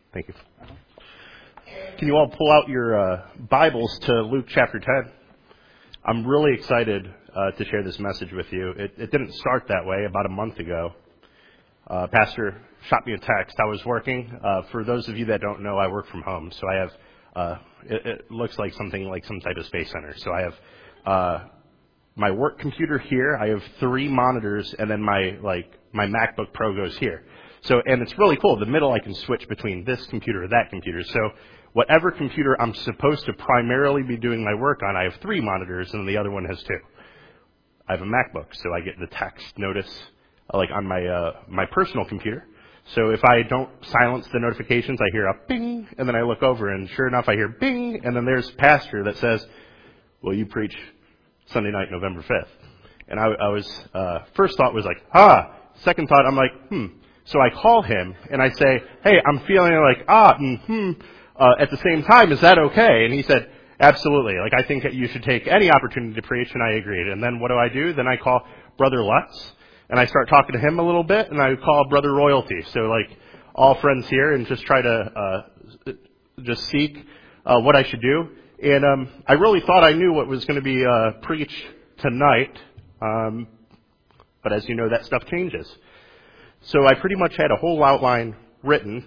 Thank you. Can you all pull out your Bibles to Luke chapter 10? I'm really excited to share this message with you. It didn't start that way. About a month ago, Pastor shot me a text. I was working. For those of you that don't know, I work from home, so I have. It looks like something like some type of space center. So I have my work computer here. I have 3 monitors, and then my MacBook Pro goes here. So, and it's really cool. The middle, I can switch between this computer or that computer. So whatever computer I'm supposed to primarily be doing my work on, I have 3 monitors, and the other one has 2. I have a MacBook, so I get the text notice like on my personal computer. So if I don't silence the notifications, I hear a ping, and then I look over, and sure enough, I hear bing, and then there's Pastor that says, "Will you preach Sunday night, November 5th?" And I was first thought was like, Second thought, I'm like, So I call him, and I say, "Hey, I'm feeling like, at the same time, is that okay?" And he said, "Absolutely. Like, I think that you should take any opportunity to preach," and I agreed. And then what do? Then I call Brother Lutz, and I start talking to him a little bit, and I call Brother Royalty. So, like, all friends here, and just try to just seek what I should do. And I really thought I knew what was going to be preached tonight, but as you know, that stuff changes. So I pretty much had a whole outline written,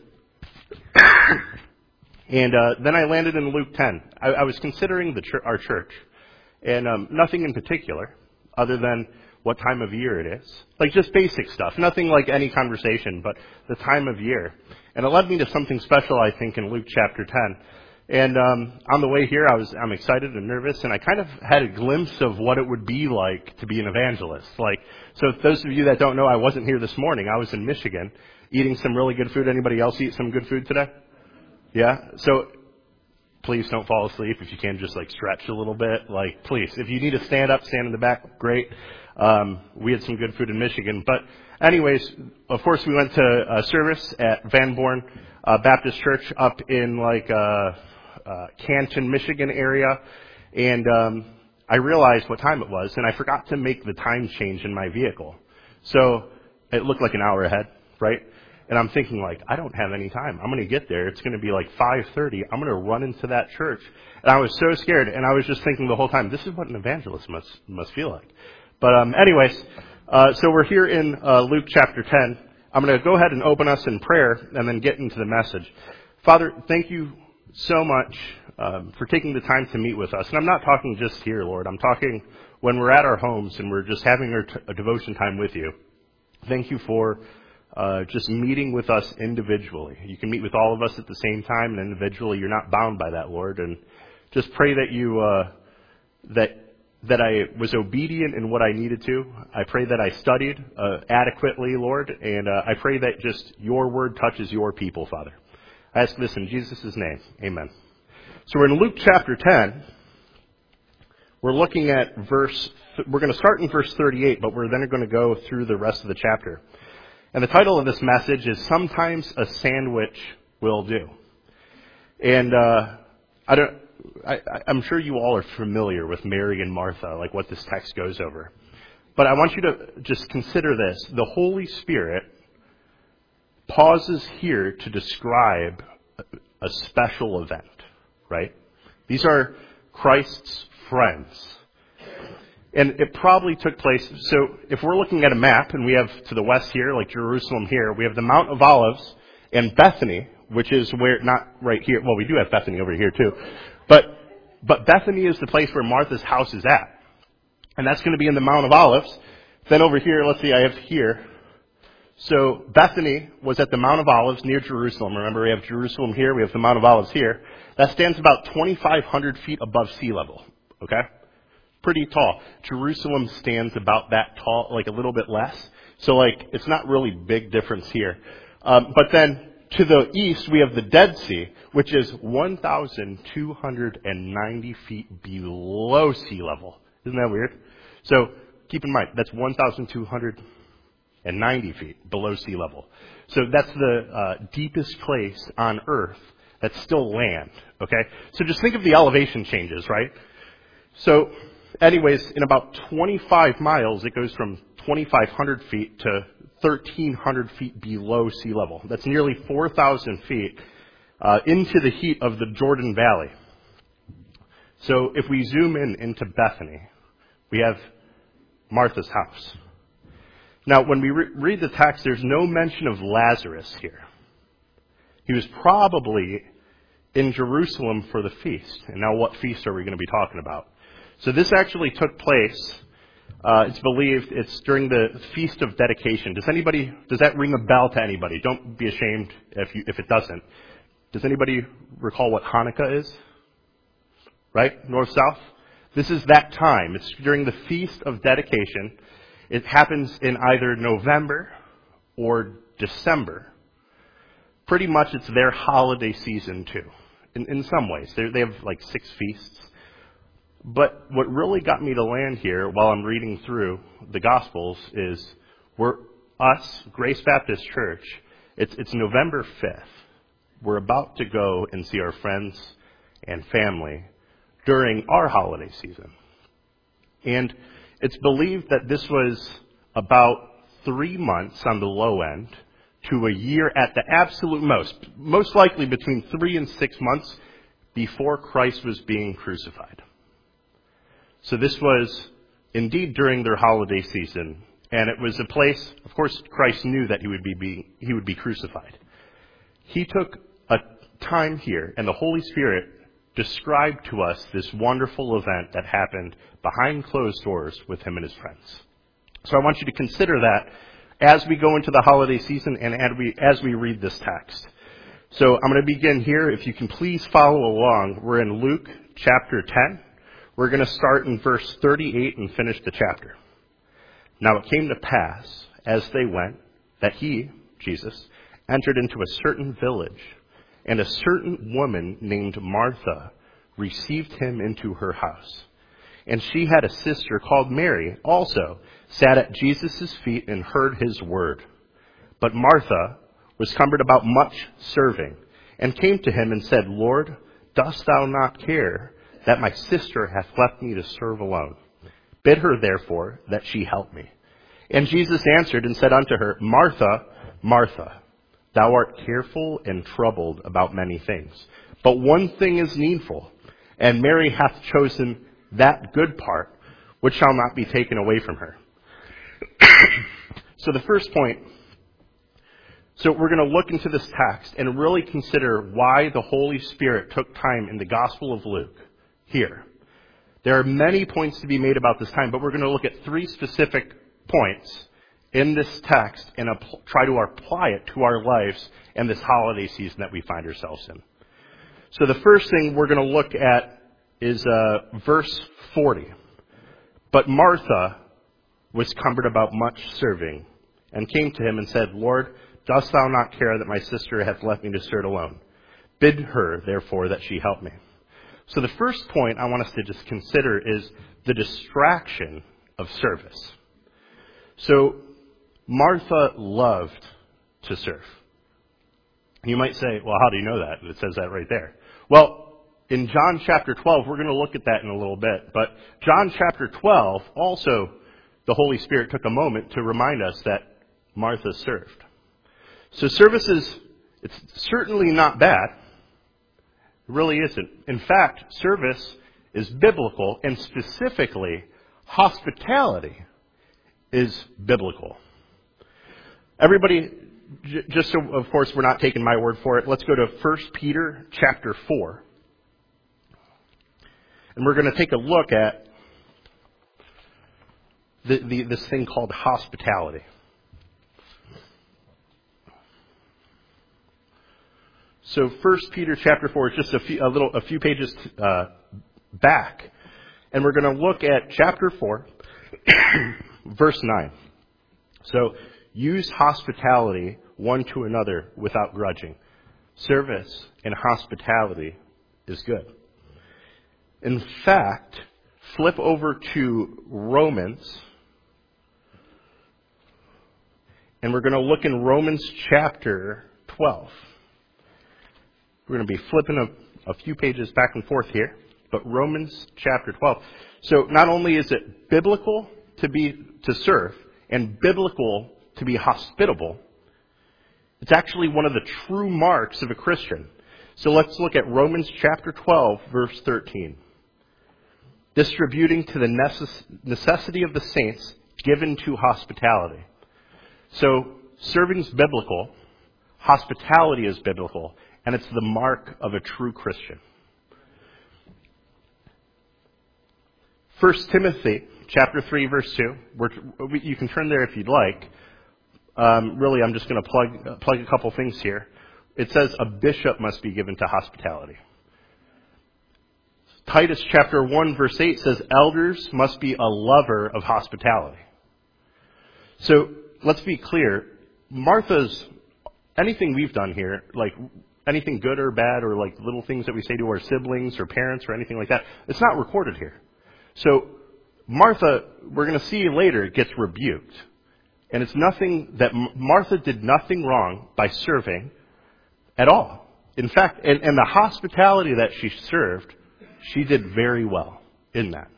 and then I landed in Luke 10. I was considering our church, and nothing in particular, other than what time of year it is. Like, just basic stuff. Nothing like any conversation, but the time of year. And it led me to something special, I think, in Luke chapter 10. And on the way here, I'm excited and nervous, and I kind of had a glimpse of what it would be like to be an evangelist. So those of you that don't know, I wasn't here this morning. I was in Michigan eating some really good food. Anybody else eat some good food today? Yeah? So please don't fall asleep. If you can, just stretch a little bit. Please, if you need to stand up, stand in the back, great. We had some good food in Michigan. But anyways, of course, we went to a service at Van Born Baptist Church up in Canton, Michigan area, and I realized what time it was, and I forgot to make the time change in my vehicle. So it looked like an hour ahead, right? And I'm thinking, I don't have any time. I'm going to get there. It's going to be 5:30. I'm going to run into that church. And I was so scared, and I was just thinking the whole time, this is what an evangelist must feel like. But anyways, so we're here in Luke chapter 10. I'm going to go ahead and open us in prayer and then get into the message. Father, thank you so much for taking the time to meet with us. And I'm not talking just here, Lord. I'm talking when we're at our homes and we're just having a devotion time with you. Thank you for just meeting with us individually. You can meet with all of us at the same time, and individually you're not bound by that, Lord. And just pray that you that I was obedient in what I needed to. I pray that I studied adequately, Lord, and I pray that just your word touches your people, Father. I ask this in Jesus' name. Amen. So we're in Luke chapter 10. We're looking at we're going to start in verse 38, but we're then going to go through the rest of the chapter. And the title of this message is "Sometimes a Sandwich Will Do." And I'm sure you all are familiar with Mary and Martha, what this text goes over. But I want you to just consider this. The Holy Spirit pauses here to describe a special event, right? These are Christ's friends. And it probably took place, so if we're looking at a map, and we have to the west here, Jerusalem here, we have the Mount of Olives and Bethany, which is where, not right here, well, we do have Bethany over here too, but Bethany is the place where Martha's house is at. And that's going to be in the Mount of Olives. Then over here, let's see, I have here. So Bethany was at the Mount of Olives near Jerusalem. Remember, we have Jerusalem here, we have the Mount of Olives here. That stands about 2,500 feet above sea level, okay? Pretty tall. Jerusalem stands about that tall, a little bit less. So, it's not really big difference here. But then to the east, we have the Dead Sea, which is 1,290 feet below sea level. Isn't that weird? So keep in mind, that's 1,290 feet below sea level. So that's the deepest place on earth that's still land, okay? So just think of the elevation changes, right? So anyways, in about 25 miles, it goes from 2,500 feet to 1,300 feet below sea level. That's nearly 4,000 feet. into the heat of the Jordan Valley. So if we zoom in into Bethany, we have Martha's house. Now, when we read the text, there's no mention of Lazarus here. He was probably in Jerusalem for the feast. And now what feast are we going to be talking about? So this actually took place, it's believed, it's during the Feast of Dedication. Does that ring a bell to anybody? Don't be ashamed if it doesn't. Does anybody recall what Hanukkah is? Right? North-south? This is that time. It's during the Feast of Dedication. It happens in either November or December. Pretty much it's their holiday season too. In some ways. They have like 6 feasts. But what really got me to land here while I'm reading through the Gospels is Grace Baptist Church, it's November 5th. We're about to go and see our friends and family during our holiday season. And it's believed that this was about 3 months on the low end to a year at the absolute most likely between 3 and 6 months before Christ was being crucified. So this was indeed during their holiday season, and it was a place, of course, Christ knew that he would be crucified. He took a time here, and the Holy Spirit described to us this wonderful event that happened behind closed doors with him and his friends. So I want you to consider that as we go into the holiday season and as we read this text. So I'm going to begin here. If you can please follow along. We're in Luke chapter 10. We're going to start in verse 38 and finish the chapter. Now it came to pass, as they went, that he, Jesus, entered into a certain village, and a certain woman named Martha received him into her house. And she had a sister called Mary, also sat at Jesus' feet and heard his word. But Martha was cumbered about much serving, and came to him and said, Lord, dost thou not care that my sister hath left me to serve alone? Bid her therefore that she help me. And Jesus answered and said unto her, Martha, Martha, thou art careful and troubled about many things. But one thing is needful, and Mary hath chosen that good part, which shall not be taken away from her. So the first point, so we're going to look into this text and really consider why the Holy Spirit took time in the Gospel of Luke here. There are many points to be made about this time, but we're going to look at 3 specific points in this text and try to apply it to our lives and this holiday season that we find ourselves in. So the first thing we're going to look at is verse 40. But Martha was cumbered about much serving, and came to him and said, Lord, dost thou not care that my sister hath left me to serve alone? Bid her, therefore, that she help me. So the first point I want us to just consider is the distraction of service. So Martha loved to serve. You might say, well, how do you know that? It says that right there. Well, in John chapter 12, we're going to look at that in a little bit. But John chapter 12, also the Holy Spirit took a moment to remind us that Martha served. So service it's certainly not bad. It really isn't. In fact, service is biblical, and specifically, hospitality is biblical. Everybody, just so, of course, we're not taking my word for it, let's go to 1 Peter chapter 4. And we're going to take a look at this thing called hospitality. So 1 Peter chapter 4 is just a few pages back. And we're going to look at chapter 4, verse 9. So, use hospitality one to another without grudging. Service and hospitality is good. In fact, flip over to Romans. And we're going to look in Romans chapter 12. We're going to be flipping a few pages back and forth here. But Romans chapter 12. So not only is it biblical to serve and biblical to be hospitable, it's actually one of the true marks of a Christian. So let's look at Romans chapter 12, verse 13. Distributing to the necessity of the saints, given to hospitality. So serving's biblical, hospitality is biblical, and it's the mark of a true Christian. 1 Timothy chapter 3, verse 2. You can turn there if you'd like. Really, I'm just going to plug a couple things here. It says a bishop must be given to hospitality. Titus chapter 1, verse 8 says elders must be a lover of hospitality. So let's be clear. Anything we've done here, like anything good or bad, or like little things that we say to our siblings or parents or anything like that, it's not recorded here. So Martha, we're going to see later, gets rebuked. And it's nothing that Martha did nothing wrong by serving at all. In fact, and the hospitality that she served, she did very well in that.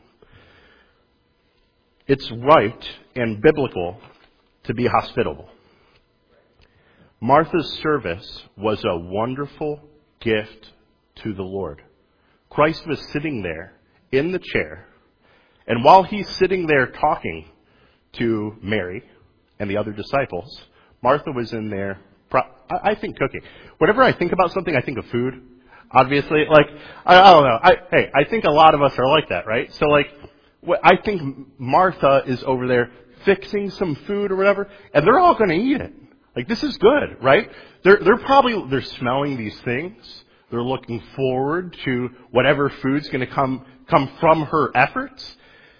It's right and biblical to be hospitable. Martha's service was a wonderful gift to the Lord. Christ was sitting there in the chair, and while he's sitting there talking to Mary and the other disciples, Martha was in there, I think, cooking. Whenever I think about something, I think of food. Obviously, I don't know. I think a lot of us are like that, right? So, I think Martha is over there fixing some food or whatever, and they're all going to eat it. This is good, right? They're smelling these things. They're looking forward to whatever food's going to come from her efforts.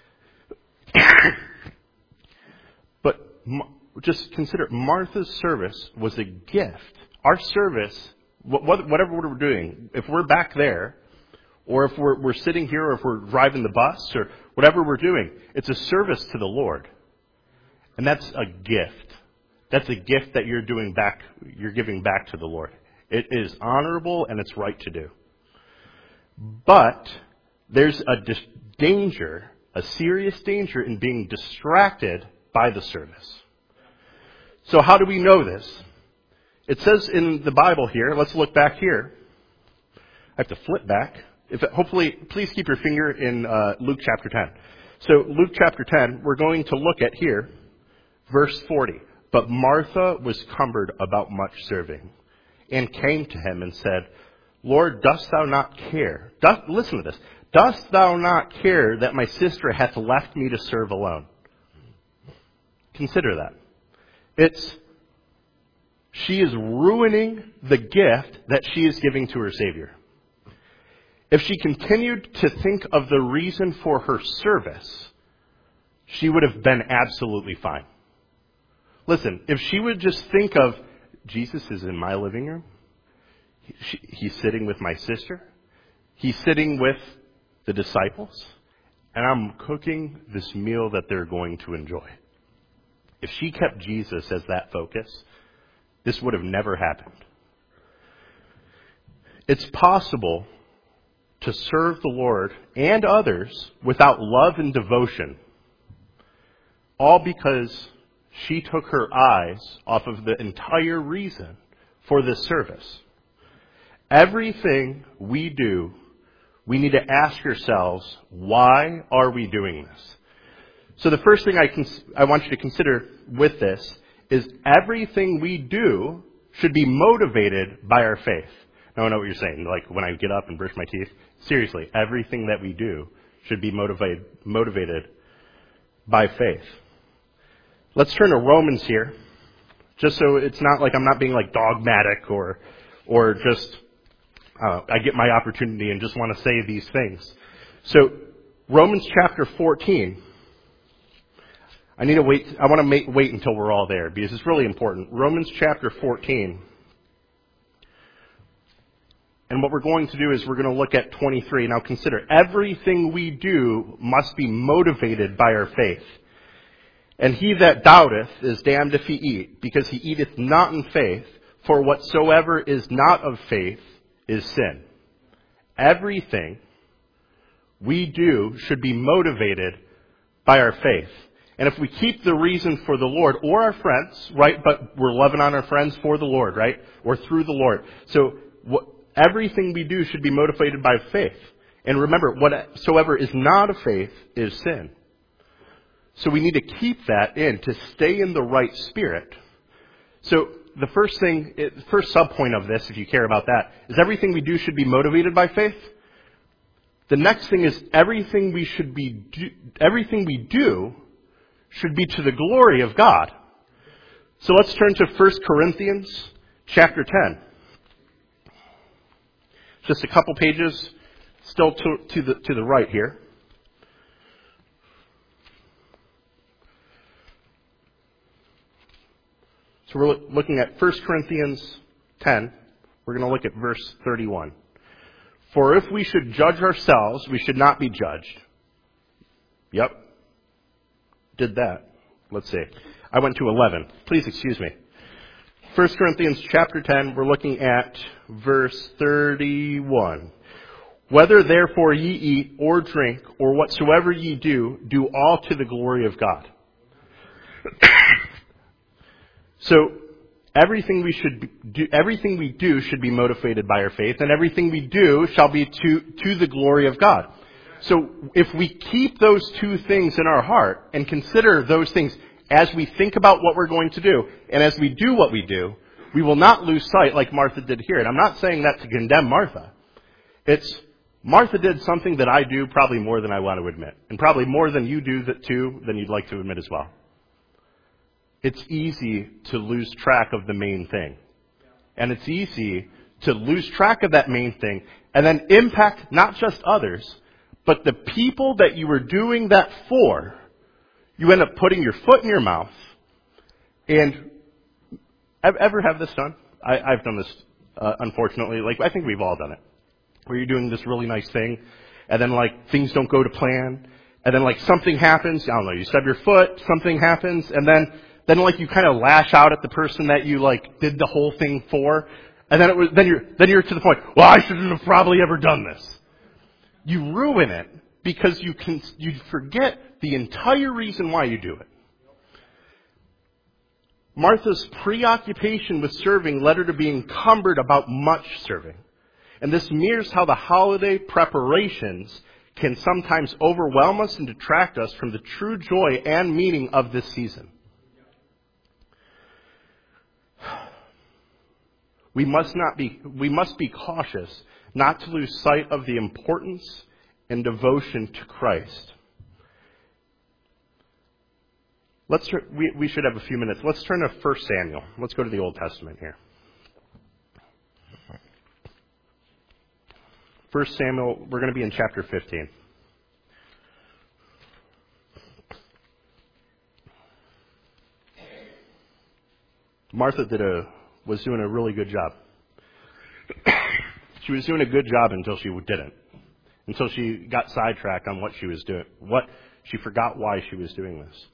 But just consider, Martha's service was a gift. Our service, whatever we're doing, if we're back there, or if we're sitting here, or if we're driving the bus, or whatever we're doing, it's a service to the Lord. And that's a gift. That's a gift that you're giving back to the Lord. It is honorable and it's right to do. But there's a danger, a serious danger in being distracted by the service. So how do we know this? It says in the Bible here, let's look back here. I have to flip back. Hopefully, please keep your finger in Luke chapter 10. So Luke chapter 10, we're going to look at here, verse 40. But Martha was cumbered about much serving, and came to him and said, Lord, dost thou not care? Listen to this. Dost thou not care that my sister hath left me to serve alone? Consider that. She is ruining the gift that she is giving to her Savior. If she continued to think of the reason for her service, she would have been absolutely fine. Listen, if she would just think of, Jesus is in my living room, he's sitting with my sister, he's sitting with the disciples, and I'm cooking this meal that they're going to enjoy. If she kept Jesus as that focus, this would have never happened. It's possible to serve the Lord and others without love and devotion, all because she took her eyes off of the entire reason for this service. Everything we do, we need to ask ourselves, why are we doing this? So the first thing I want you to consider with this is everything we do should be motivated by our faith. Now I know what you're saying, like when I get up and brush my teeth. Seriously, everything that we do should be motivated by faith. Let's turn to Romans here, just so it's not like I'm not being like dogmatic or just I get my opportunity and just want to say these things. So Romans chapter 14. I want to wait until we're all there because it's really important. Romans chapter 14. And what we're going to do is we're going to look at 23. Now consider, everything we do must be motivated by our faith. And he that doubteth is damned if he eat, because he eateth not in faith, for whatsoever is not of faith is sin. Everything we do should be motivated by our faith. And if we keep the reason for the Lord or our friends, right, but we're loving on our friends for the Lord, right, or through the Lord. So everything we do should be motivated by faith. And remember, whatsoever is not of faith is sin. So we need to keep that in to stay in the right spirit. So the first subpoint of this, if you care about that, is everything we do should be motivated by faith. The next thing is everything we do should be to the glory of God. So let's turn to 1 Corinthians chapter 10. Just a couple pages still to the right here. So we're looking at 1 Corinthians 10. We're going to look at verse 31. For if we should judge ourselves, we should not be judged. Yep. Did that. Let's see. I went to 11. Please excuse me. 1 Corinthians chapter 10, we're looking at verse 31. Whether therefore ye eat or drink or whatsoever ye do, do all to the glory of God. So everything we do should be motivated by our faith, and everything we do shall be to the glory of God. So if we keep those two things in our heart and consider those things as we think about what we're going to do, and as we do what we do, we will not lose sight like Martha did here. And I'm not saying that to condemn Martha. It's Martha did something that I do probably more than I want to admit, and probably more than you do that too than you'd like to admit as well. It's easy to lose track of the main thing. And it's easy to lose track of that main thing and then impact not just others, but the people that you were doing that for. You end up putting your foot in your mouth. And ever have this done? I've done this, unfortunately. Like, I think we've all done it. Where you're doing this really nice thing, and then, like, things don't go to plan, and then, like, something happens. I don't know, you stub your foot, something happens, and then like, you kind of lash out at the person that you, like, did the whole thing for, and then you're to the point, well, I shouldn't have probably ever done this. You ruin it because you forget the entire reason why you do it. Martha's preoccupation with serving led her to be encumbered about much serving. And this mirrors how the holiday preparations can sometimes overwhelm us and detract us from the true joy and meaning of this season. We must be cautious not to lose sight of the importance and devotion to Christ. We should have a few minutes. Let's turn to 1 Samuel. Let's go to the Old Testament here. 1 Samuel, we're going to be in chapter 15. Martha was doing a really good job. She was doing a good job until she didn't. Until she got sidetracked on what she was doing. She forgot why she was doing this.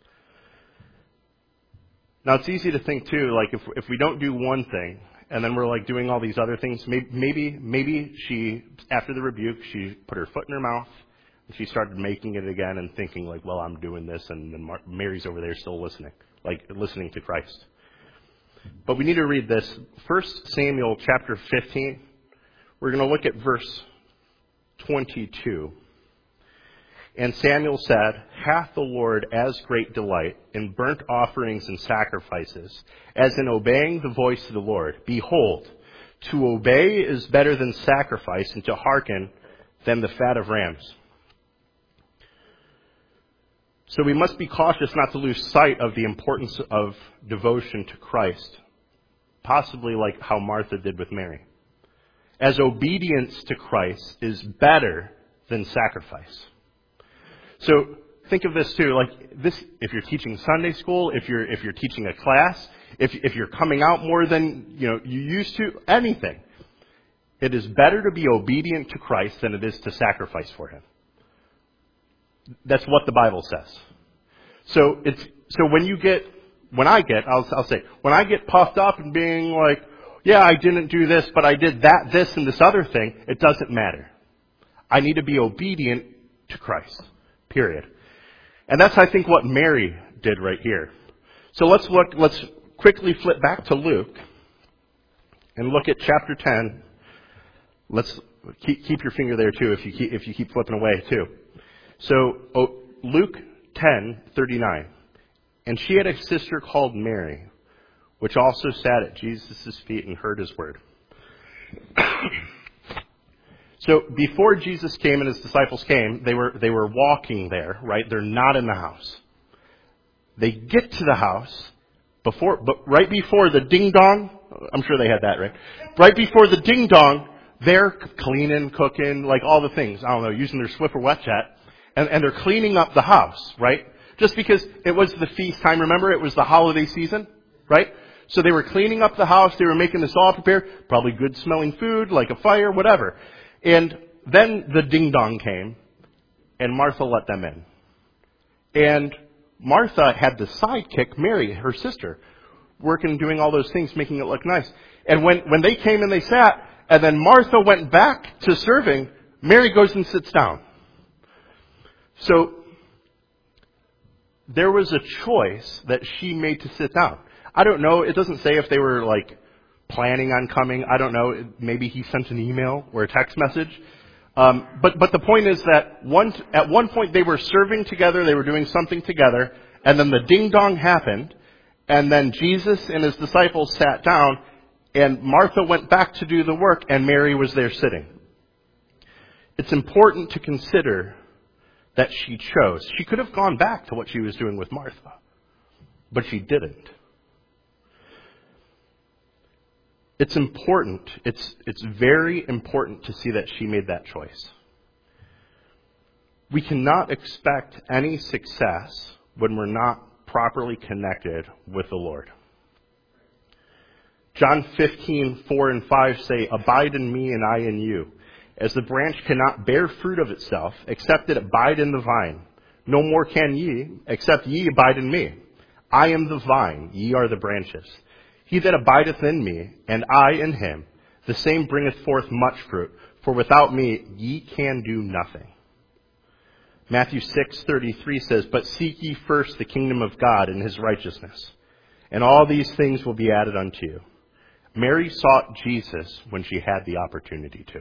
Now, it's easy to think, too, like, if we don't do one thing, and then we're, like, doing all these other things, maybe she, after the rebuke, she put her foot in her mouth, and she started making it again and thinking, like, well, I'm doing this, and then Mary's over there still listening to Christ. But we need to read this. 1 Samuel chapter 15. We're going to look at verse 22. And Samuel said, hath the Lord as great delight in burnt offerings and sacrifices, as in obeying the voice of the Lord? Behold, to obey is better than sacrifice, and to hearken than the fat of rams. So we must be cautious not to lose sight of the importance of devotion to Christ, possibly like how Martha did with Mary. As obedience to Christ is better than sacrifice. So think of this too, like this, if you're teaching Sunday school, if you're teaching a class, if you're coming out more than you used to, anything. It is better to be obedient to Christ than it is to sacrifice for Him. That's what the Bible says. So when I get puffed up and being like, yeah, I didn't do this, but I did that, this, and this other thing, it doesn't matter. I need to be obedient to Christ. Period. And that's, I think, what Mary did right here. So let's quickly flip back to Luke and look at chapter 10, Let's keep your finger there too if you keep flipping away too. So Luke 10:39, and she had a sister called Mary, which also sat at Jesus' feet and heard his word. So before Jesus came and his disciples came, they were walking there, right? They're not in the house. They get to the house right before the ding dong. I'm sure they had that, right? Right before the ding dong, they're cleaning, cooking, like all the things. I don't know, using their Swiffer WetJet, and they're cleaning up the house, right? Just because it was the feast time. Remember, it was the holiday season, right? So they were cleaning up the house. They were making this all prepared. Probably good smelling food, like a fire, whatever. And then the ding dong came, and Martha let them in. And Martha had the sidekick, Mary, her sister, working, doing all those things, making it look nice. And when they came and they sat, and then Martha went back to serving, Mary goes and sits down. So there was a choice that she made to sit down. I don't know. It doesn't say if they were like planning on coming. I don't know. Maybe he sent an email or a text message. But the point is that at one point they were serving together. They were doing something together. And then the ding dong happened. And then Jesus and his disciples sat down. And Martha went back to do the work. And Mary was there sitting. It's important to consider that she chose. She could have gone back to what she was doing with Martha, but she didn't. It's important. It's very important to see that she made that choice. We cannot expect any success when we're not properly connected with the Lord. John 15:4 and 5 say, "Abide in me and I in you. As the branch cannot bear fruit of itself, except it abide in the vine. No more can ye, except ye abide in me. I am the vine, ye are the branches. He that abideth in me, and I in him, the same bringeth forth much fruit. For without me ye can do nothing." Matthew 6:33 says, "But seek ye first the kingdom of God and his righteousness, and all these things will be added unto you." Mary sought Jesus when she had the opportunity to.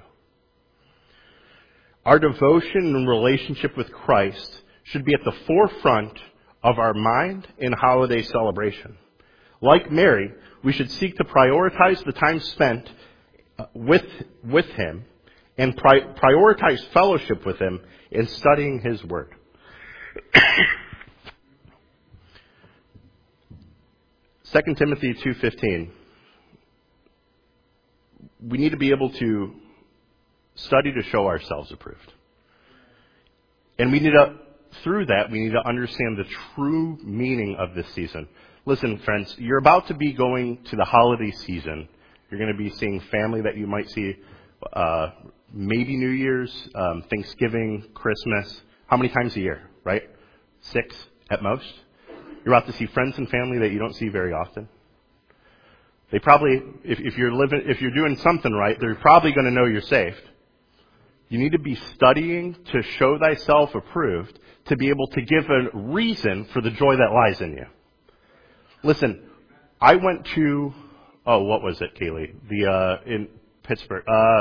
Our devotion and relationship with Christ should be at the forefront of our mind in holiday celebration. Like Mary, we should seek to prioritize the time spent with him and prioritize fellowship with him in studying his word. 2 Timothy 2:15. We need to be able to study to show ourselves approved. And through that, we need to understand the true meaning of this season. Listen, friends, you're about to be going to the holiday season. You're going to be seeing family that you might see maybe New Year's, Thanksgiving, Christmas. How many times a year, right? 6 at most. You're about to see friends and family that you don't see very often. They probably, if you're doing something right, they're probably going to know you're saved. You need to be studying to show thyself approved, to be able to give a reason for the joy that lies in you. Listen, I went to, what was it, Kaylee? In Pittsburgh.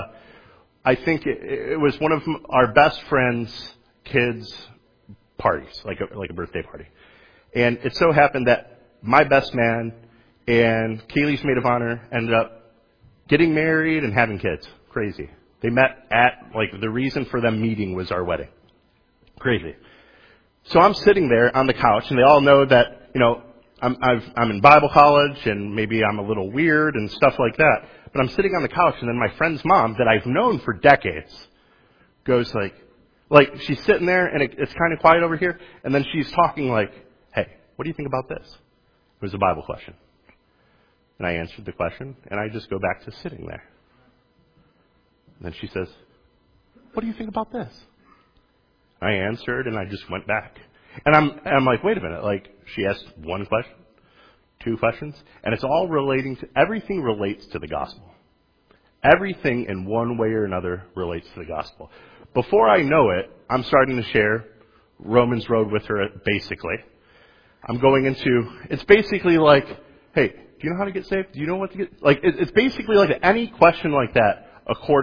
I think it was one of our best friends' kids' parties, like a birthday party. And it so happened that my best man and Kaylee's maid of honor ended up getting married and having kids. Crazy. They met the reason for them meeting was our wedding. Crazy. So I'm sitting there on the couch, and they all know that, I'm in Bible college, and maybe I'm a little weird and stuff like that. But I'm sitting on the couch, and then my friend's mom, that I've known for decades, goes like she's sitting there, and it's kind of quiet over here, and then she's talking like, "Hey, what do you think about this?" It was a Bible question. And I answered the question, and I just go back to sitting there. And then she says, "What do you think about this?" I answered, and I just went back. And I'm like, wait a minute. She asked one question, 2 questions, and it's all everything relates to the gospel. Everything in one way or another relates to the gospel. Before I know it, I'm starting to share Romans Road with her, basically. I'm going into, it's basically like, hey, do you know how to get saved? Do you know what to get? It's basically like any question like that, according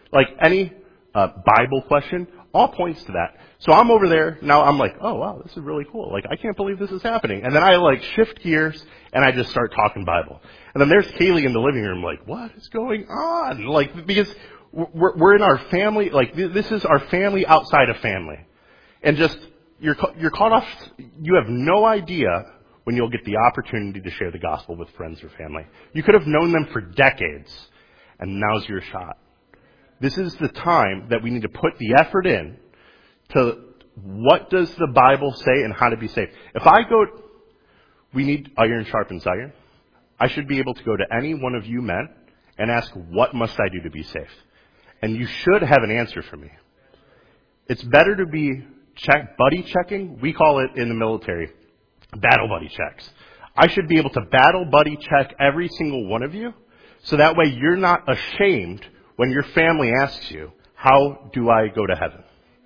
Like any Bible question, all points to that. So I'm over there, now I'm like, oh wow, this is really cool. Like, I can't believe this is happening. And then I like shift gears and I just start talking Bible. And then there's Kaylee in the living room like, what is going on? Like, because we're in our family, like this is our family outside of family. And just, you're caught off, you have no idea when you'll get the opportunity to share the gospel with friends or family. You could have known them for decades, and now's your shot. This is the time that we need to put the effort in to what does the Bible say and how to be saved. If I go, we need iron sharpens iron. I should be able to go to any one of you men and ask, what must I do to be saved? And you should have an answer for me. It's better to be buddy checking. We call it in the military battle buddy checks. I should be able to battle buddy check every single one of you, so that way you're not ashamed when your family asks you, how do I go to heaven?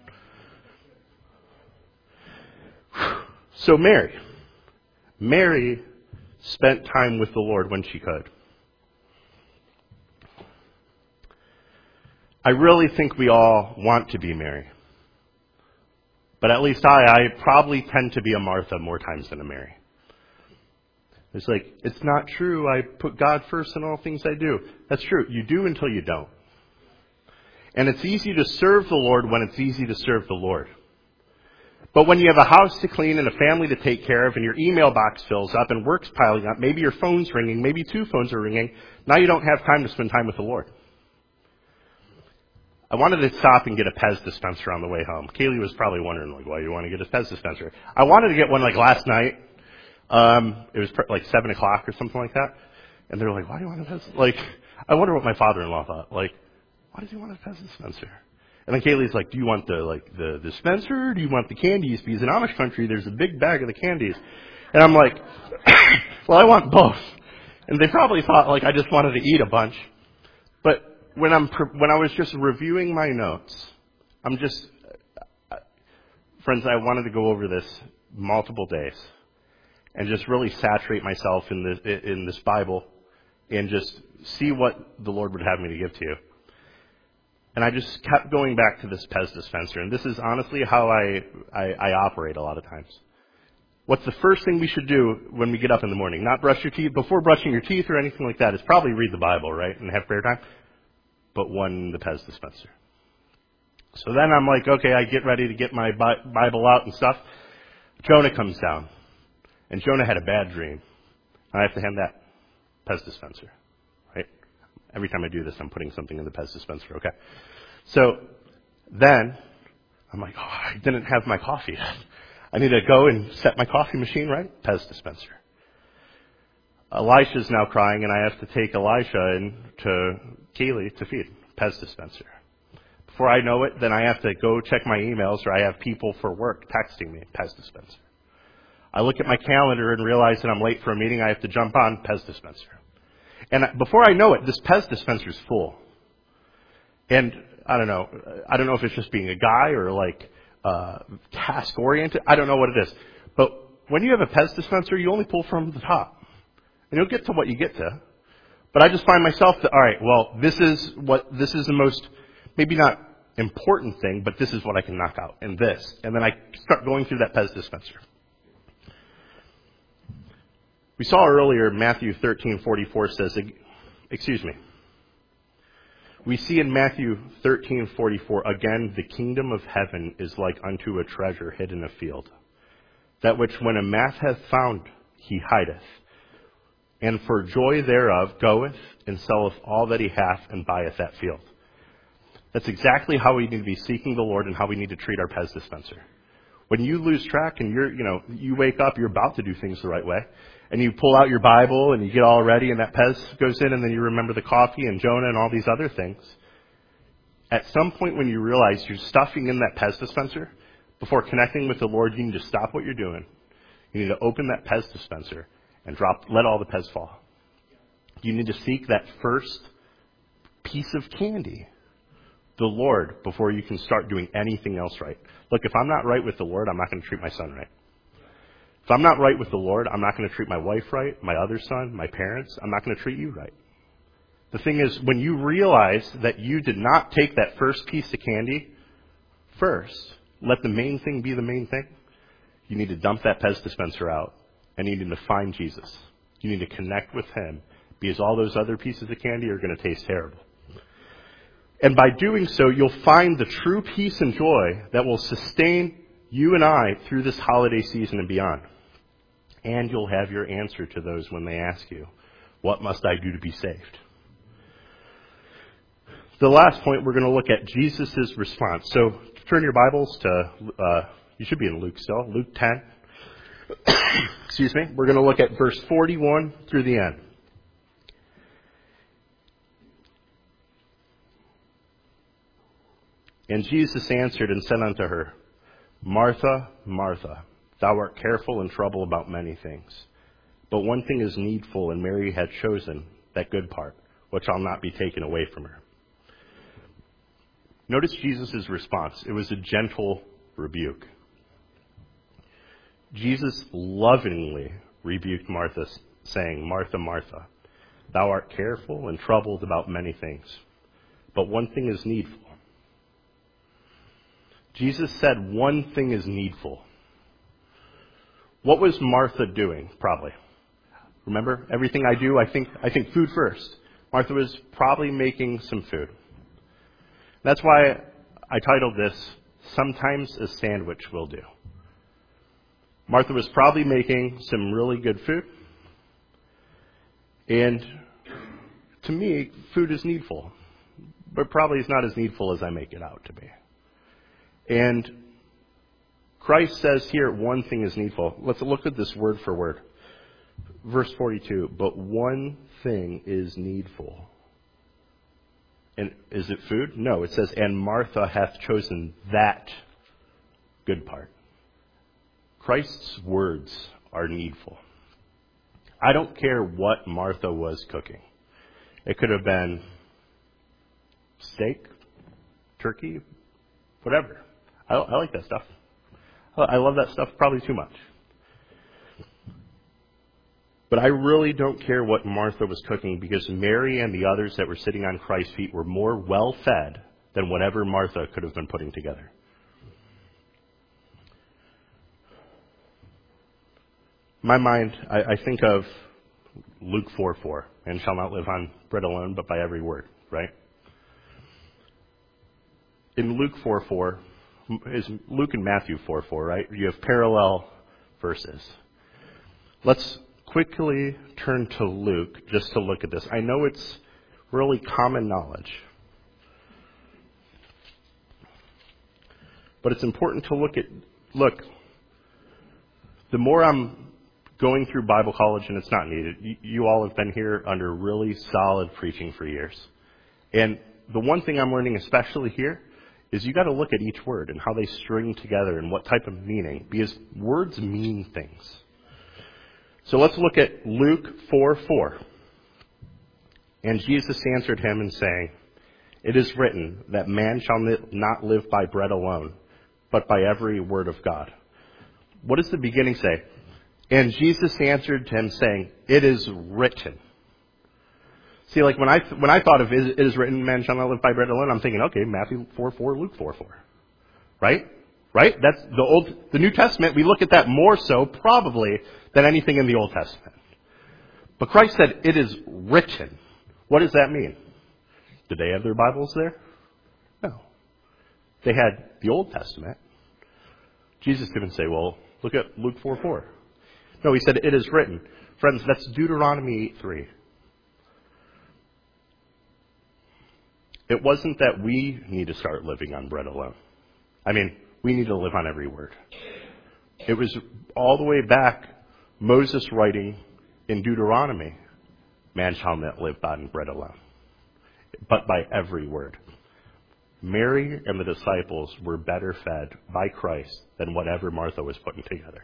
So Mary spent time with the Lord when she could. I really think we all want to be Mary. But at least I probably tend to be a Martha more times than a Mary. It's like, it's not true. I put God first in all things I do. That's true. You do until you don't. And it's easy to serve the Lord when it's easy to serve the Lord. But when you have a house to clean and a family to take care of and your email box fills up and work's piling up, maybe your phone's ringing, maybe 2 phones are ringing, now you don't have time to spend time with the Lord. I wanted to stop and get a Pez dispenser on the way home. Kaylee was probably wondering, like, why do you want to get a Pez dispenser? I wanted to get one like last night. It was like 7 o'clock or something like that. And they're like, why do you want a Pez? Like, I wonder what my father-in-law thought. Like, why does he want a Pez dispenser? And then Kaylee's like, do you want the dispenser? Or do you want the candies? Because in Amish country, there's a big bag of the candies. And I'm like, well, I want both. And they probably thought like I just wanted to eat a bunch. But when I was just reviewing my notes, friends, I wanted to go over this multiple days and just really saturate myself in this Bible and just see what the Lord would have me to give to you. And I just kept going back to this Pez dispenser, and this is honestly how I operate a lot of times. What's the first thing we should do when we get up in the morning? Not brush your teeth, before brushing your teeth or anything like that. It's probably read the Bible, right, and have prayer time. But one, the Pez dispenser. So then I'm like, okay, I get ready to get my Bible out and stuff. Jonah comes down, and Jonah had a bad dream. I have to hand that Pez dispenser, right? Every time I do this, I'm putting something in the Pez dispenser, okay? So then I'm like, oh, I didn't have my coffee yet. I need to go and set my coffee machine, right? Pez dispenser. Elisha's now crying, and I have to take Elisha in to Kaylee to feed. Pez dispenser. Before I know it, then I have to go check my emails, or I have people for work texting me. Pez dispenser. I look at my calendar and realize that I'm late for a meeting. I have to jump on. Pez dispenser. And before I know it, this Pez dispenser's full. And I don't know if it's just being a guy or like task oriented. I don't know what it is. But when you have a Pez dispenser, you only pull from the top. And you'll get to what you get to. But I just find myself that, all right, well, this is the most, maybe not important thing, but this is what I can knock out, and this. And then I start going through that Pez dispenser. We saw earlier, Matthew 13:44 says, we see in Matthew 13:44, again, the kingdom of heaven is like unto a treasure hid in a field, that which when a man hath found, he hideth, and for joy thereof goeth and selleth all that he hath and buyeth that field. That's exactly how we need to be seeking the Lord and how we need to treat our Pez dispenser. When you lose track and you wake up, you're about to do things the right way, and you pull out your Bible and you get all ready and that Pez goes in, and then you remember the coffee and Jonah and all these other things. At some point when you realize you're stuffing in that Pez dispenser, before connecting with the Lord, you need to stop what you're doing. You need to open that Pez dispenser and let all the Pez fall. You need to seek that first piece of candy, the Lord, before you can start doing anything else right. Look, if I'm not right with the Lord, I'm not going to treat my son right. If I'm not right with the Lord, I'm not going to treat my wife right, my other son, my parents. I'm not going to treat you right. The thing is, when you realize that you did not take that first piece of candy first, let the main thing be the main thing, you need to dump that Pez dispenser out, and you need to find Jesus. You need to connect with him, because all those other pieces of candy are going to taste terrible. And by doing so, you'll find the true peace and joy that will sustain you and I through this holiday season and beyond. And you'll have your answer to those when they ask you, what must I do to be saved? The last point, we're going to look at Jesus' response. So turn your Bibles to, you should be in Luke still, Luke 10. Excuse me. We're going to look at verse 41 through the end. And Jesus answered and said unto her, Martha, Martha, thou art careful and troubled about many things. But one thing is needful, and Mary had chosen that good part, which shall not be taken away from her. Notice Jesus' response. It was a gentle rebuke. Jesus lovingly rebuked Martha, saying, Martha, Martha, thou art careful and troubled about many things, but one thing is needful. Jesus said one thing is needful. What was Martha doing? Probably. Remember, everything I do, I think food first. Martha was probably making some food. That's why I titled this, Sometimes a Sandwich Will Do. Martha was probably making some really good food. And to me, food is needful. But probably is not as needful as I make it out to be. And Christ says here, one thing is needful. Let's look at this word for word. Verse 42, but one thing is needful. And is it food? No, it says, and Martha hath chosen that good part. Christ's words are needful. I don't care what Martha was cooking. It could have been steak, turkey, whatever. I like that stuff. I love that stuff probably too much. But I really don't care what Martha was cooking, because Mary and the others that were sitting on Christ's feet were more well-fed than whatever Martha could have been putting together. My mind, I think of Luke 4:4, and shall not live on bread alone, but by every word, right? In Luke 4:4, is Luke and Matthew 4:4, right? You have parallel verses. Let's quickly turn to Luke just to look at this. I know it's really common knowledge, but it's important to look, the more I'm going through Bible college, and it's not needed, you all have been here under really solid preaching for years. And the one thing I'm learning, especially here, is you got to look at each word and how they string together and what type of meaning, because words mean things. So let's look at Luke 4:4. And Jesus answered him and saying, it is written that man shall not live by bread alone, but by every word of God. What does the beginning say? And Jesus answered him saying, it is written. See, like when I thought of it is written, man shall not live by bread alone, I'm thinking, okay, Matthew 4:4, Luke 4:4. Right? Right? That's the New Testament. We look at that more so probably than anything in the Old Testament. But Christ said, it is written. What does that mean? Did they have their Bibles there? No. They had the Old Testament. Jesus didn't say, well, look at Luke 4:4. No, he said, it is written. Friends, that's Deuteronomy 8:3. It wasn't that we need to start living on bread alone. I mean, we need to live on every word. It was all the way back, Moses writing in Deuteronomy, man shall not live on bread alone, but by every word. Mary and the disciples were better fed by Christ than whatever Martha was putting together.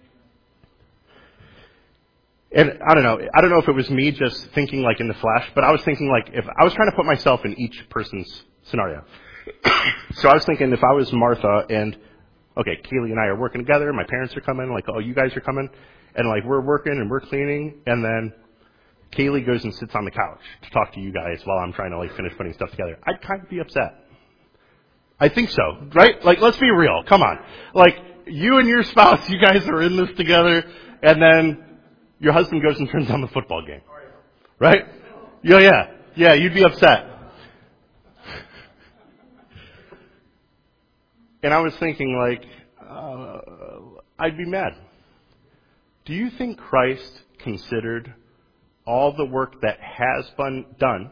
And I don't know if it was me just thinking like in the flash, but I was thinking like if I was trying to put myself in each person's scenario. So I was thinking if I was Martha and, okay, Kaylee and I are working together, my parents are coming, like, oh, you guys are coming, and like we're working and we're cleaning, and then Kaylee goes and sits on the couch to talk to you guys while I'm trying to finish putting stuff together, I'd kind of be upset. I think so, right? Let's be real. Come on. You and your spouse, you guys are in this together, and then your husband goes and turns on the football game. Right? Yeah, you'd be upset. And I was thinking, I'd be mad. Do you think Christ considered all the work that has done,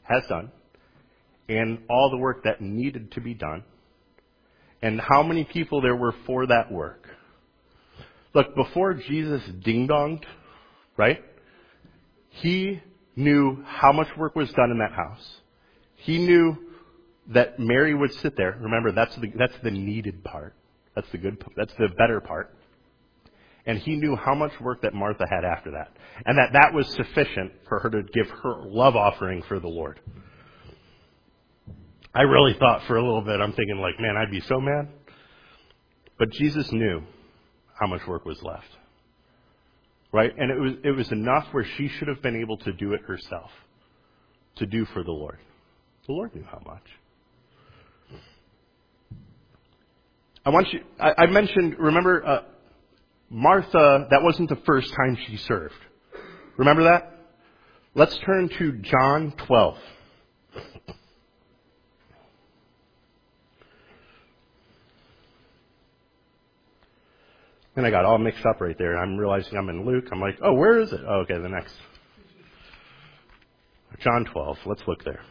and all the work that needed to be done, and how many people there were for that work? Look, before Jesus ding-donged, right, he knew how much work was done in that house. He knew that Mary would sit there. Remember, that's the needed part. That's the better part. And he knew how much work that Martha had after that. And that was sufficient for her to give her love offering for the Lord. I really thought for a little bit, I'm thinking man, I'd be so mad. But Jesus knew how much work was left. Right? And it was enough where she should have been able to do it herself. To do for the Lord. The Lord knew how much. I mentioned, remember, Martha, that wasn't the first time she served. Remember that? Let's turn to John 12. And I got all mixed up right there. I'm realizing I'm in Luke. I'm oh, where is it? Oh, okay, the next. John 12. Let's look there.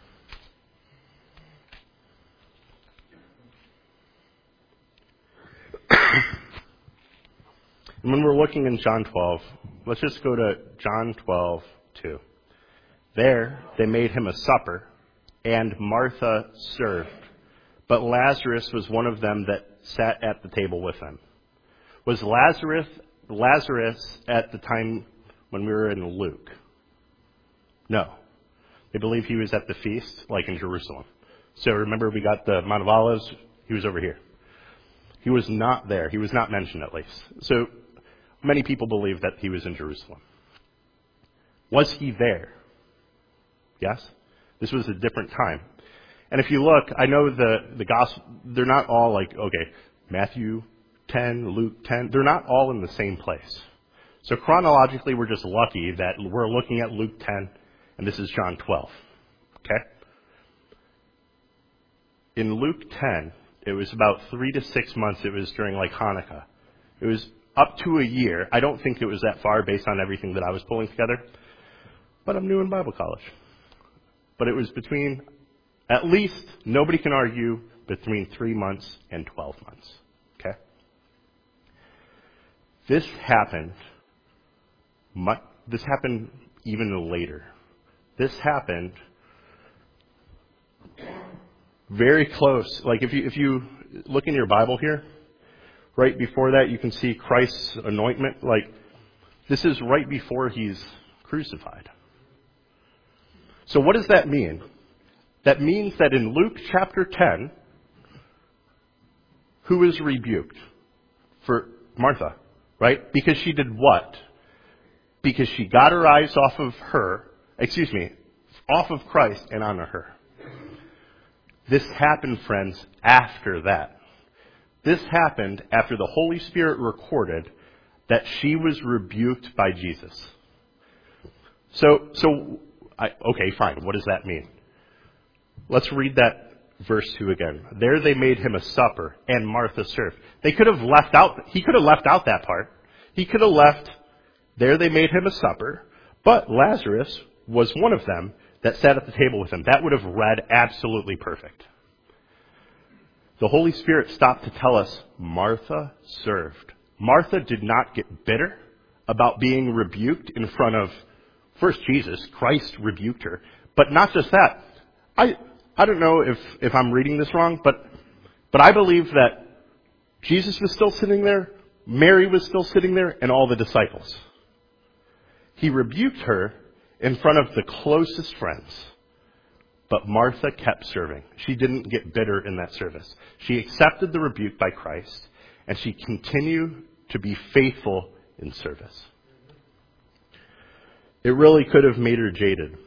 And when we're looking in John 12, let's just go to John 12:2. There, they made him a supper, and Martha served. But Lazarus was one of them that sat at the table with him. Was Lazarus at the time when we were in Luke? No. They believe he was at the feast, in Jerusalem. So remember, we got the Mount of Olives. He was over here. He was not there. He was not mentioned, at least. So many people believe that he was in Jerusalem. Was he there? Yes. This was a different time. And if you look, I know the gospel, they're not all Matthew 10, Luke 10, they're not all in the same place. So chronologically, we're just lucky that we're looking at Luke 10, and this is John 12. Okay? In Luke 10, it was about 3 to 6 months. It was during Hanukkah. It was up to a year. I don't think it was that far based on everything that I was pulling together. But I'm new in Bible college. But it was between, at least, nobody can argue, between 3 months and 12 months. Okay? This happened even later. This happened very close. If you look in your Bible here, right before that you can see Christ's anointment. This is right before he's crucified. So what does that mean? That means that in Luke chapter 10, who is rebuked? For Martha, right? Because she did what? Because she got her eyes off of Christ and onto her. This happened, friends, after that. This happened after the Holy Spirit recorded that she was rebuked by Jesus. Okay, fine. What does that mean? Let's read that verse 2 again. There they made him a supper, and Martha served. He could have left out that part. He could have left, there they made him a supper, but Lazarus was one of them that sat at the table with him. That would have read absolutely perfect. The Holy Spirit stopped to tell us Martha served. Martha did not get bitter about being rebuked in front of first Jesus. Christ rebuked her. But not just that. I don't know if I'm reading this wrong, but I believe that Jesus was still sitting there, Mary was still sitting there, and all the disciples. He rebuked her in front of the closest friends. But Martha kept serving. She didn't get bitter in that service. She accepted the rebuke by Christ, and she continued to be faithful in service. It really could have made her jaded.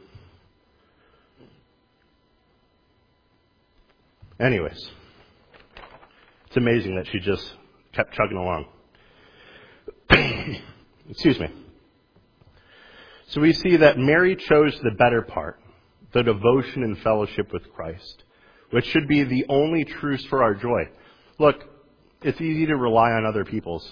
Anyways, it's amazing that she just kept chugging along. Excuse me. So we see that Mary chose the better part, the devotion and fellowship with Christ, which should be the only truce for our joy. Look, it's easy to rely on other people's.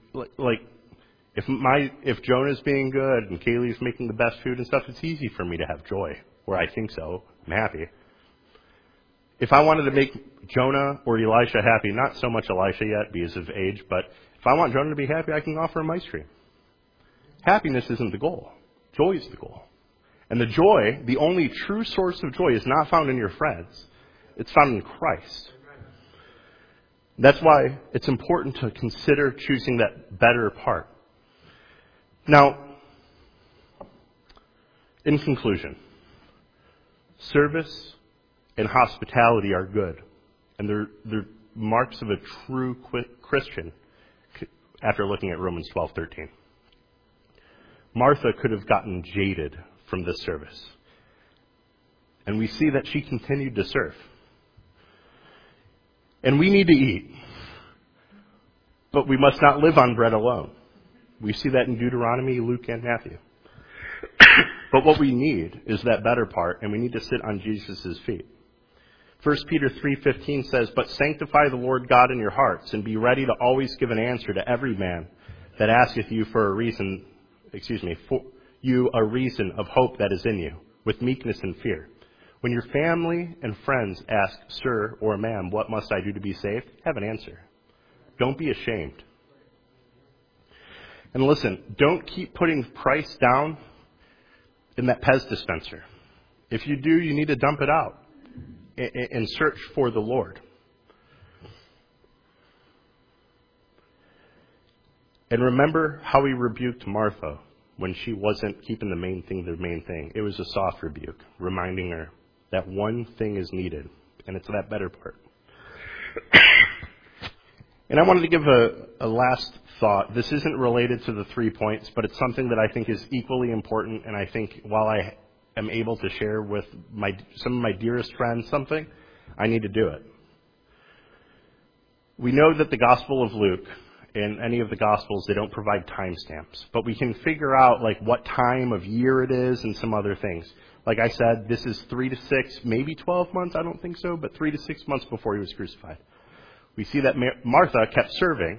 If Jonah's being good and Kaylee's making the best food and stuff, it's easy for me to have joy, or I think so. I'm happy. If I wanted to make Jonah or Elisha happy, not so much Elisha yet because of age, but if I want Jonah to be happy, I can offer him ice cream. Happiness isn't the goal. Joy is the goal. And the joy, the only true source of joy, is not found in your friends. It's found in Christ. That's why it's important to consider choosing that better part. Now, in conclusion, service and hospitality are good, and they're marks of a true Christian after looking at Romans 12:13. Martha could have gotten jaded from this service, and we see that she continued to serve. And we need to eat, but we must not live on bread alone. We see that in Deuteronomy, Luke, and Matthew. But what we need is that better part, and we need to sit on Jesus' feet. 1 Peter 3:15 says, "But sanctify the Lord God in your hearts, and be ready to always give an answer to every man that asketh you for a reason of hope that is in you, with meekness and fear. When your family and friends ask, 'Sir,' or 'Ma'am, what must I do to be saved?' have an answer. Don't be ashamed. And listen, don't keep putting price down in that Pez dispenser. If you do, you need to dump it out and search for the Lord. And remember how he rebuked Martha when she wasn't keeping the main thing. It was a soft rebuke, reminding her that one thing is needed, and it's that better part. And I wanted to give a last thought. This isn't related to the 3 points, but it's something that I think is equally important, and I think while I am able to share with some of my dearest friends something, I need to do it. We know that the Gospel of Luke and any of the Gospels, they don't provide timestamps, but we can figure out what time of year it is and some other things. Like I said, this is 3 to 6, maybe 12 months, I don't think so, but 3 to 6 months before he was crucified. We see that Martha kept serving.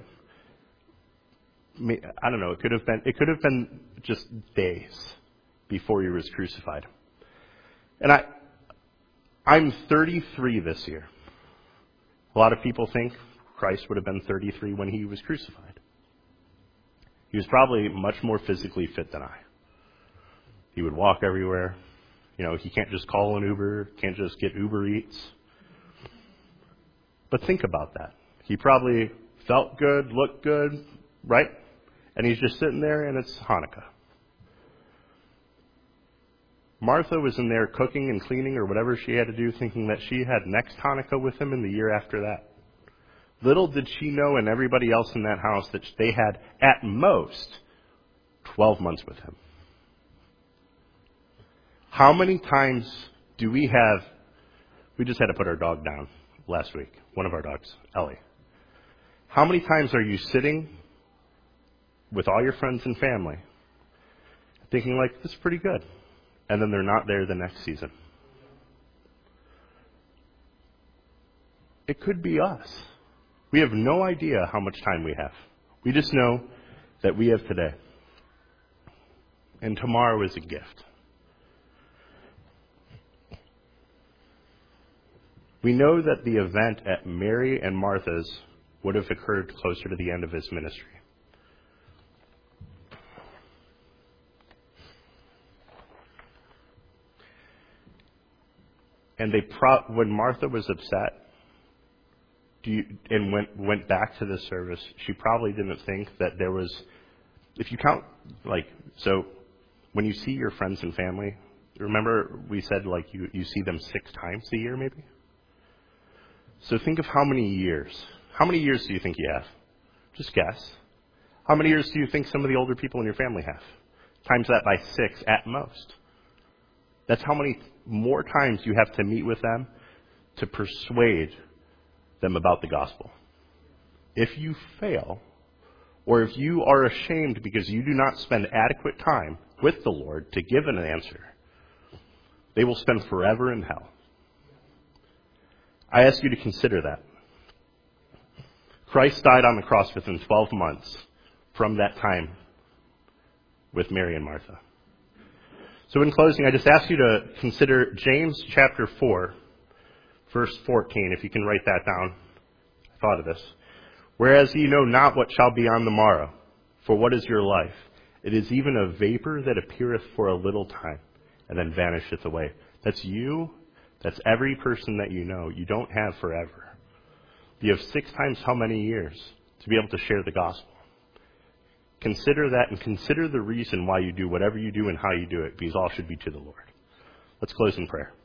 I don't know, it could have been just days before he was crucified. And I'm 33 this year. A lot of people think Christ would have been 33 when he was crucified. He was probably much more physically fit than I. He would walk everywhere. He can't just call an Uber, can't just get Uber Eats. But think about that. He probably felt good, looked good, right? And he's just sitting there, and it's Hanukkah. Martha was in there cooking and cleaning or whatever she had to do, thinking that she had next Hanukkah with him in the year after that. Little did she know and everybody else in that house that they had, at most, 12 months with him. How many times do we have... We just had to put our dog down last week. One of our dogs, Ellie. How many times are you sitting with all your friends and family thinking this is pretty good, and then they're not there the next season? It could be us. We have no idea how much time we have. We just know that we have today. And tomorrow is a gift. We know that the event at Mary and Martha's would have occurred closer to the end of his ministry. And when Martha was upset and went back to the service, she probably didn't think that there was, if you count, so when you see your friends and family, remember we said you see them 6 times a year maybe? So think of how many years. How many years do you think you have? Just guess. How many years do you think some of the older people in your family have? Times that by 6 at most. That's how many more times you have to meet with them to persuade them about the gospel. If you fail, or if you are ashamed because you do not spend adequate time with the Lord to give an answer, they will spend forever in hell. I ask you to consider that. Christ died on the cross within 12 months from that time with Mary and Martha. So in closing, I just ask you to consider James chapter 4, verse 14, if you can write that down. I thought of this. Whereas ye know not what shall be on the morrow, for what is your life? It is even a vapor that appeareth for a little time, and then vanisheth away. That's you. That's every person that you know. You don't have forever. You have 6 times how many years to be able to share the gospel. Consider that, and consider the reason why you do whatever you do and how you do it, because all should be to the Lord. Let's close in prayer.